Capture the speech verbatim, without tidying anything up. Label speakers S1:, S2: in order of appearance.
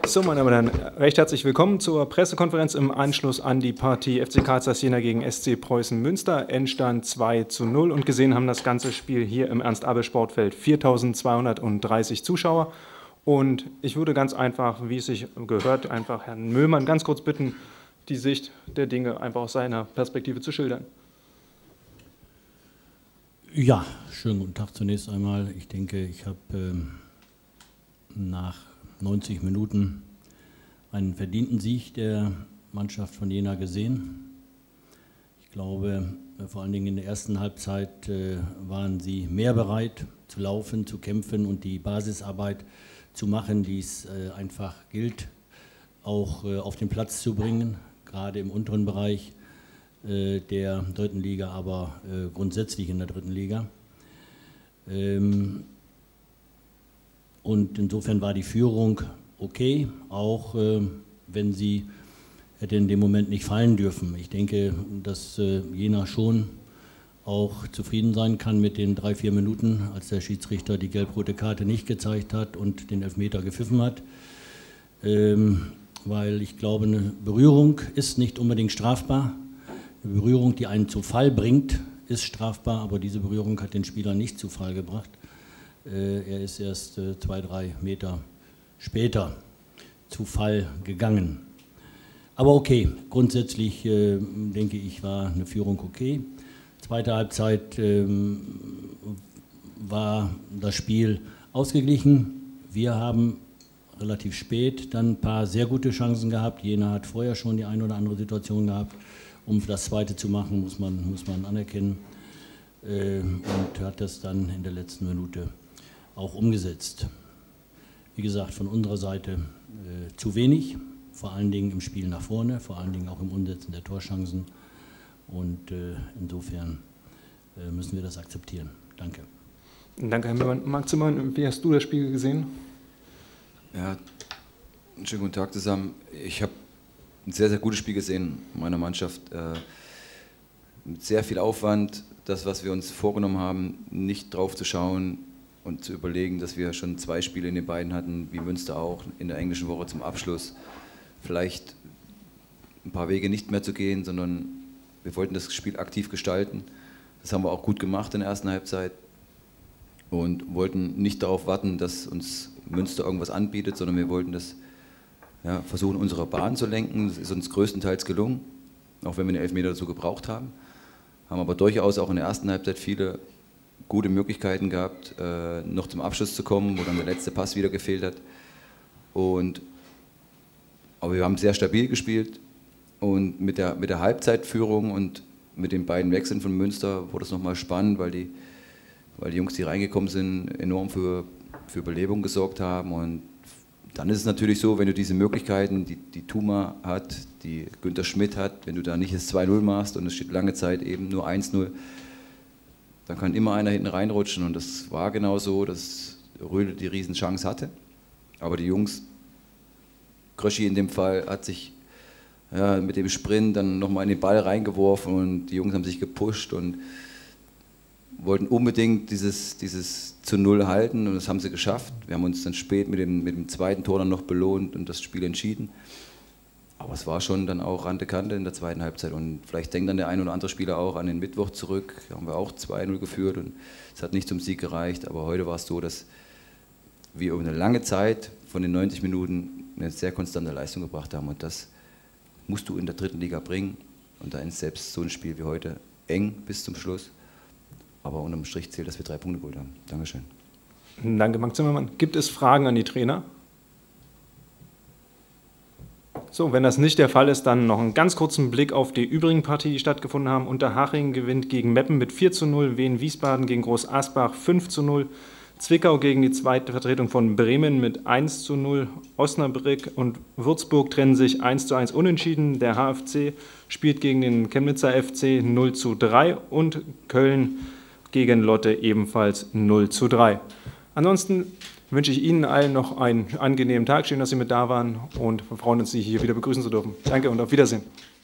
S1: So, meine Damen und Herren, recht herzlich willkommen zur Pressekonferenz im Anschluss an die Partie F C Karl Zeiss Jena gegen S C Preußen Münster. Endstand zwei zu null und gesehen haben das ganze Spiel hier im Ernst-Abel-Sportfeld viertausendzweihundertdreißig Zuschauer. Und ich würde ganz einfach, wie es sich gehört, einfach Herrn Möhlmann ganz kurz bitten, die Sicht der Dinge einfach aus seiner Perspektive zu schildern.
S2: Ja, schönen guten Tag zunächst einmal. Ich denke, ich habe ähm, nach neunzig Minuten einen verdienten Sieg der Mannschaft von Jena gesehen. Ich glaube, vor allen Dingen in der ersten Halbzeit äh, waren sie mehr bereit zu laufen, zu kämpfen und die Basisarbeit zu machen, die es äh, einfach gilt, auch äh, auf den Platz zu bringen, gerade im unteren Bereich äh, der dritten Liga, aber äh, grundsätzlich in der dritten Liga. Ähm, Und insofern war die Führung okay, auch äh, wenn sie hätte in dem Moment nicht fallen dürfen. Ich denke, dass äh, Jena schon auch zufrieden sein kann mit den drei, vier Minuten, als der Schiedsrichter die gelb-rote Karte nicht gezeigt hat und den Elfmeter gepfiffen hat. Ähm, weil ich glaube, eine Berührung ist nicht unbedingt strafbar. Eine Berührung, die einen zu Fall bringt, ist strafbar, aber diese Berührung hat den Spieler nicht zu Fall gebracht. Er ist erst zwei, drei Meter später zu Fall gegangen. Aber okay, grundsätzlich äh, denke ich, war eine Führung okay. Zweite Halbzeit ähm, war das Spiel ausgeglichen. Wir haben relativ spät dann ein paar sehr gute Chancen gehabt. Jena hat vorher schon die eine oder andere Situation gehabt. Um das Zweite zu machen, muss man, muss man anerkennen. Äh, und hat das dann in der letzten Minute auch umgesetzt. Wie gesagt, von unserer Seite äh, zu wenig, vor allen Dingen im Spiel nach vorne, vor allen Dingen auch im Umsetzen der Torchancen. Und äh, insofern äh, müssen wir das akzeptieren. Danke.
S1: Danke, Herr Möhlmann. Marc Zimmermann, wie hast du das Spiel gesehen?
S3: Ja, einen schönen guten Tag zusammen. Ich habe ein sehr, sehr gutes Spiel gesehen meiner Mannschaft. Äh, mit sehr viel Aufwand, das, was wir uns vorgenommen haben, nicht drauf zu schauen, und zu überlegen, dass wir schon zwei Spiele in den beiden hatten, wie Münster auch, in der englischen Woche zum Abschluss. Vielleicht ein paar Wege nicht mehr zu gehen, sondern wir wollten das Spiel aktiv gestalten. Das haben wir auch gut gemacht in der ersten Halbzeit und wollten nicht darauf warten, dass uns Münster irgendwas anbietet, sondern wir wollten das ja, versuchen, unsere Bahn zu lenken. Das ist uns größtenteils gelungen, auch wenn wir den Elfmeter dazu gebraucht haben. Haben aber durchaus auch in der ersten Halbzeit viele gute Möglichkeiten gehabt, äh, noch zum Abschluss zu kommen, wo dann der letzte Pass wieder gefehlt hat. Und, aber wir haben sehr stabil gespielt und mit der, mit der Halbzeitführung und mit den beiden Wechseln von Münster wurde es nochmal spannend, weil die, weil die Jungs, die reingekommen sind, enorm für, für Belebung gesorgt haben. Und dann ist es natürlich so, wenn du diese Möglichkeiten, die, die Thuma hat, die Günther Schmidt hat, wenn du da nicht das zwei null machst und es steht lange Zeit eben nur eins null, dann kann immer einer hinten reinrutschen und das war genau so, dass Röhle die Riesenchance hatte. Aber die Jungs, Kröschi in dem Fall, hat sich ja, mit dem Sprint dann nochmal in den Ball reingeworfen und die Jungs haben sich gepusht und wollten unbedingt dieses, dieses zu Null halten und das haben sie geschafft. Wir haben uns dann spät mit dem, mit dem zweiten Tor dann noch belohnt und das Spiel entschieden. Aber es war schon dann auch Rante Kante in der zweiten Halbzeit und vielleicht denkt dann der ein oder andere Spieler auch an den Mittwoch zurück. Da haben wir auch zwei null geführt und es hat nicht zum Sieg gereicht. Aber heute war es so, dass wir über eine lange Zeit von den neunzig Minuten eine sehr konstante Leistung gebracht haben und das musst du in der dritten Liga bringen. Und da ist selbst so ein Spiel wie heute eng bis zum Schluss. Aber unterm Strich zählt, dass wir drei Punkte geholt haben. Dankeschön.
S1: Danke, Marc Zimmermann. Gibt es Fragen an die Trainer? So, wenn das nicht der Fall ist, dann noch einen ganz kurzen Blick auf die übrigen Partien, die stattgefunden haben. Unterhaching gewinnt gegen Meppen mit vier zu null, Wien Wiesbaden gegen Groß Asbach fünf zu null, Zwickau gegen die zweite Vertretung von Bremen mit eins zu null, Osnabrück und Würzburg trennen sich eins zu eins unentschieden, der H F C spielt gegen den Chemnitzer F C null zu drei und Köln gegen Lotte ebenfalls null zu drei. Ansonsten wünsche ich Ihnen allen noch einen angenehmen Tag. Schön, dass Sie mit da waren und wir freuen uns, Sie hier wieder begrüßen zu dürfen. Danke und auf Wiedersehen.